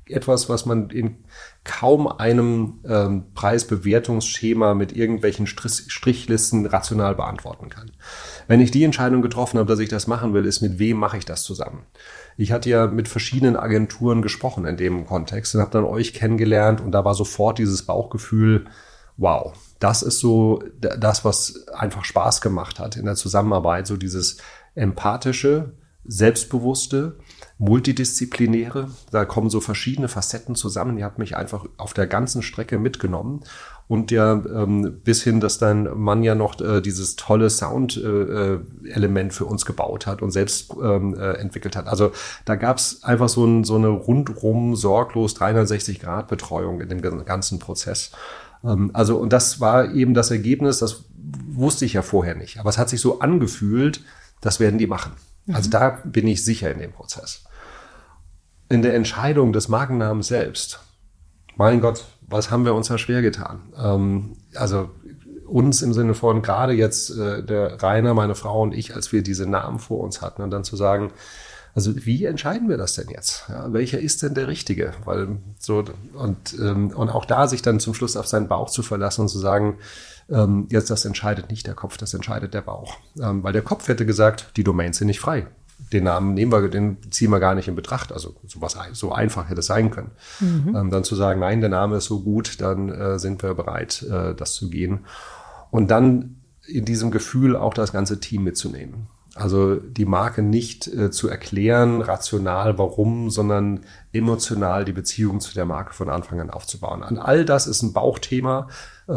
etwas, was man in kaum einem Preisbewertungsschema mit irgendwelchen Strichlisten rational beantworten kann. Wenn ich die Entscheidung getroffen habe, dass ich das machen will, ist, mit wem mache ich das zusammen? Ich hatte ja mit verschiedenen Agenturen gesprochen in dem Kontext und habe dann euch kennengelernt und da war sofort dieses Bauchgefühl, wow, das ist so das, was einfach Spaß gemacht hat in der Zusammenarbeit, so dieses empathische, selbstbewusste, multidisziplinäre, da kommen so verschiedene Facetten zusammen. Ihr habt mich einfach auf der ganzen Strecke mitgenommen und ja bis hin, dass dein Mann ja noch dieses tolle Sound-Element für uns gebaut hat und selbst entwickelt hat. Also da gab's einfach so eine rundrum sorglos 360-Grad-Betreuung in dem ganzen Prozess. Also und das war eben das Ergebnis, das wusste ich ja vorher nicht, aber es hat sich so angefühlt, das werden die machen. Also da bin ich sicher in dem Prozess. In der Entscheidung des Markennamens selbst, mein Gott, was haben wir uns da schwer getan? Also uns im Sinne von gerade jetzt der Rainer, meine Frau und ich, als wir diese Namen vor uns hatten und dann zu sagen, also wie entscheiden wir das denn jetzt? Ja, welcher ist denn der richtige? Weil so und auch da sich dann zum Schluss auf seinen Bauch zu verlassen und zu sagen, jetzt das entscheidet nicht der Kopf, das entscheidet der Bauch. Weil der Kopf hätte gesagt, die Domains sind nicht frei. Den Namen den ziehen wir gar nicht in Betracht. Also so einfach hätte es sein können. Dann zu sagen, nein, der Name ist so gut, dann sind wir bereit, das zu gehen. Und dann in diesem Gefühl auch das ganze Team mitzunehmen. Also die Marke nicht zu erklären, rational, warum, sondern emotional die Beziehung zu der Marke von Anfang an aufzubauen. An all das ist ein Bauchthema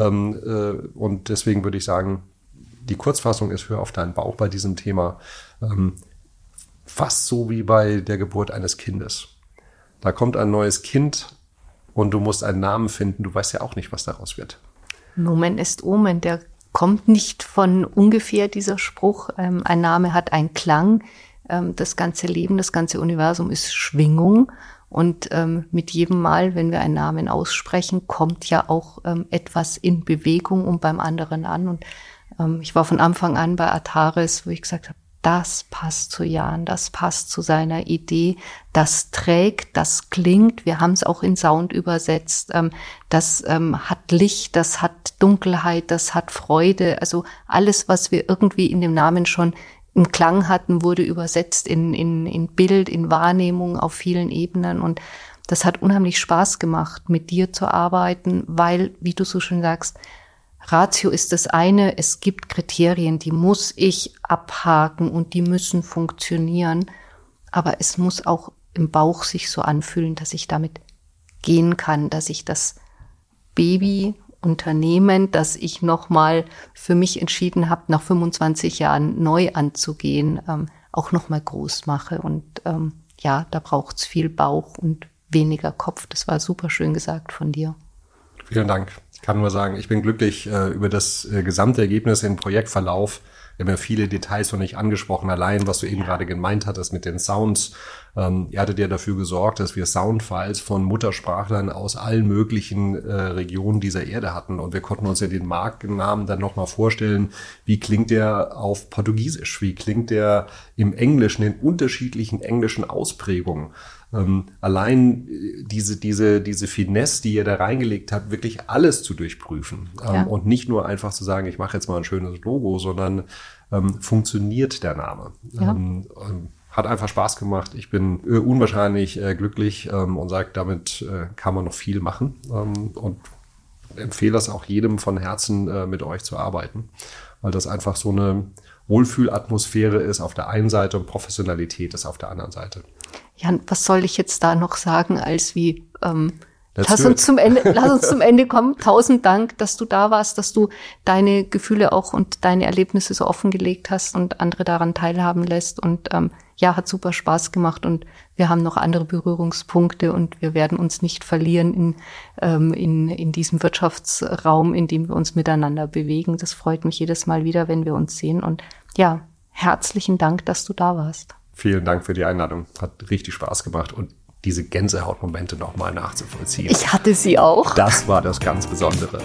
und deswegen würde ich sagen, die Kurzfassung ist, hör auf deinen Bauch bei diesem Thema. Fast so wie bei der Geburt eines Kindes. Da kommt ein neues Kind und du musst einen Namen finden. Du weißt ja auch nicht, was daraus wird. Nomen est Omen, der kommt nicht von ungefähr, dieser Spruch. Ein Name hat einen Klang. Das ganze Leben, das ganze Universum ist Schwingung. Und mit jedem Mal, wenn wir einen Namen aussprechen, kommt ja auch etwas in Bewegung und beim anderen an. Und ich war von Anfang an bei Ataris, wo ich gesagt habe, das passt zu Jan, das passt zu seiner Idee, das trägt, das klingt, wir haben es auch in Sound übersetzt, das hat Licht, das hat Dunkelheit, das hat Freude, also alles, was wir irgendwie in dem Namen schon im Klang hatten, wurde übersetzt in Bild, in Wahrnehmung auf vielen Ebenen und das hat unheimlich Spaß gemacht, mit dir zu arbeiten, weil, wie du so schön sagst, Ratio ist das eine, es gibt Kriterien, die muss ich abhaken und die müssen funktionieren, aber es muss auch im Bauch sich so anfühlen, dass ich damit gehen kann, dass ich das Babyunternehmen, das ich nochmal für mich entschieden habe, nach 25 Jahren neu anzugehen, auch nochmal groß mache und ja, da braucht's viel Bauch und weniger Kopf, das war super schön gesagt von dir. Vielen Dank. Ich kann nur sagen, ich bin glücklich über das gesamte Ergebnis im Projektverlauf. Wir haben ja viele Details noch nicht angesprochen. Allein, was du eben gerade gemeint hattest mit den Sounds. Ihr hattet ja dafür gesorgt, dass wir Soundfiles von Muttersprachlern aus allen möglichen Regionen dieser Erde hatten. Und wir konnten uns ja den Markennamen dann nochmal vorstellen. Wie klingt der auf Portugiesisch? Wie klingt der im Englischen, in unterschiedlichen englischen Ausprägungen? Allein diese Finesse, die ihr da reingelegt habt, wirklich alles zu durchprüfen. Ja. Und nicht nur einfach zu sagen, ich mache jetzt mal ein schönes Logo, sondern funktioniert der Name. Ja. Hat einfach Spaß gemacht. Ich bin unwahrscheinlich glücklich und sage, damit kann man noch viel machen und empfehle das auch jedem von Herzen, mit euch zu arbeiten, weil das einfach so eine Wohlfühlatmosphäre ist auf der einen Seite und Professionalität ist auf der anderen Seite. Jan, was soll ich jetzt da noch sagen, als wie lass uns zum Ende kommen. 1000 Dank, dass du da warst, dass du deine Gefühle auch und deine Erlebnisse so offengelegt hast und andere daran teilhaben lässt. Und ja, hat super Spaß gemacht und wir haben noch andere Berührungspunkte und wir werden uns nicht verlieren in diesem Wirtschaftsraum, in dem wir uns miteinander bewegen. Das freut mich jedes Mal wieder, wenn wir uns sehen. Und ja, herzlichen Dank, dass du da warst. Vielen Dank für die Einladung. Hat richtig Spaß gemacht und diese Gänsehautmomente nochmal nachzuvollziehen. Ich hatte sie auch. Das war das ganz Besondere.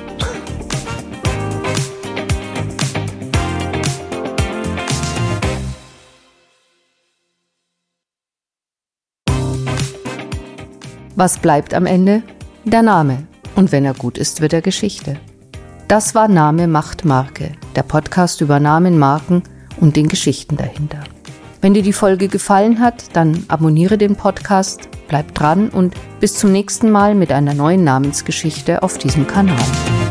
Was bleibt am Ende? Der Name. Und wenn er gut ist, wird er Geschichte. Das war Name macht Marke, der Podcast über Namen, Marken und den Geschichten dahinter. Wenn dir die Folge gefallen hat, dann abonniere den Podcast, bleib dran und bis zum nächsten Mal mit einer neuen Namensgeschichte auf diesem Kanal.